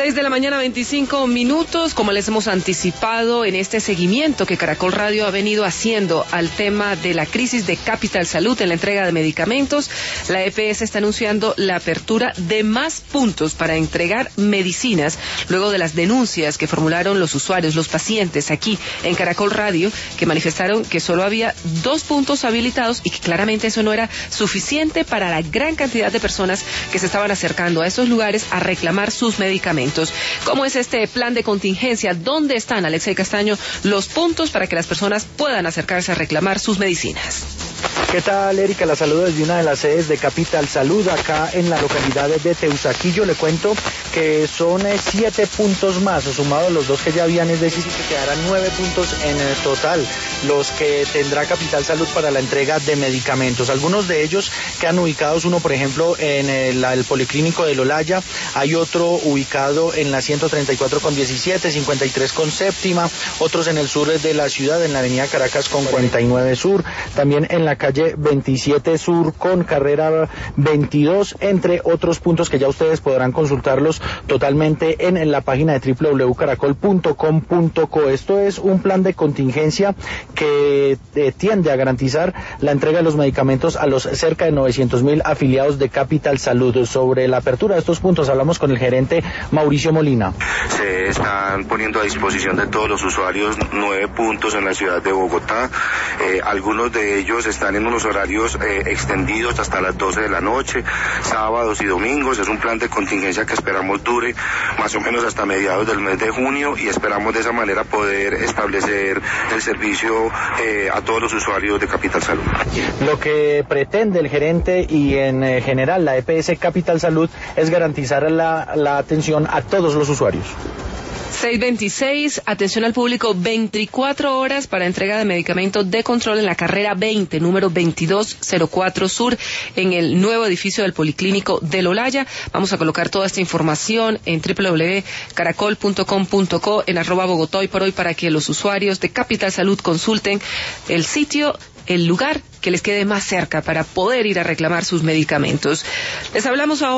6:25 a.m. Como les hemos anticipado en este seguimiento que Caracol Radio ha venido haciendo al tema de la crisis de Capital Salud en la entrega de medicamentos, la EPS está anunciando la apertura de más puntos para entregar medicinas luego de las denuncias que formularon los usuarios, los pacientes aquí en Caracol Radio, que manifestaron que solo había 2 puntos habilitados y que claramente eso no era suficiente para la gran cantidad de personas que se estaban acercando a estos lugares a reclamar sus medicamentos. ¿Cómo es este plan de contingencia? ¿Dónde están, Alexei Castaño, los puntos para que las personas puedan acercarse a reclamar sus medicinas? ¿Qué tal, Erika? La saludo desde una de las sedes de Capital Salud, acá en la localidad de Teusaquillo. Le cuento que son 7 puntos más, sumados los 2 que ya habían, es decir, que quedarán 9 puntos en total los que tendrá Capital Salud para la entrega de medicamentos. Algunos de ellos quedan ubicados, uno por ejemplo en el Policlínico del Olaya, hay otro ubicado en la 134 con 17, 53 con séptima, otros en el sur de la ciudad, en la avenida Caracas con 49 sur, también en la calle 27 sur con carrera 22, entre otros puntos que ya ustedes podrán consultarlos totalmente en la página de www.caracol.com.co. Esto es un plan de contingencia que tiende a garantizar la entrega de los medicamentos a los cerca de 900,000 afiliados de Capital Salud. Sobre la apertura de estos puntos hablamos con el gerente Mauricio Molina. Se están poniendo a disposición de todos los usuarios 9 puntos en la ciudad de Bogotá. Algunos de ellos están en unos horarios extendidos hasta las 12 de la noche, sábados y domingos. Es un plan de contingencia que esperamos dure más o menos hasta mediados del mes de junio y esperamos de esa manera poder establecer el servicio a todos los usuarios de Capital Salud. Lo que pretende el gerente y en general la EPS Capital Salud es garantizar la atención a todos los usuarios. 6:26, atención al público, 24 horas para entrega de medicamentos de control en la carrera 20, número 2204 Sur, en el nuevo edificio del Policlínico del Olaya. Vamos a colocar toda esta información en www.caracol.com.co, en @Bogotá hoy por hoy, para que los usuarios de Capital Salud consulten el sitio, el lugar que les quede más cerca para poder ir a reclamar sus medicamentos. Les hablamos ahora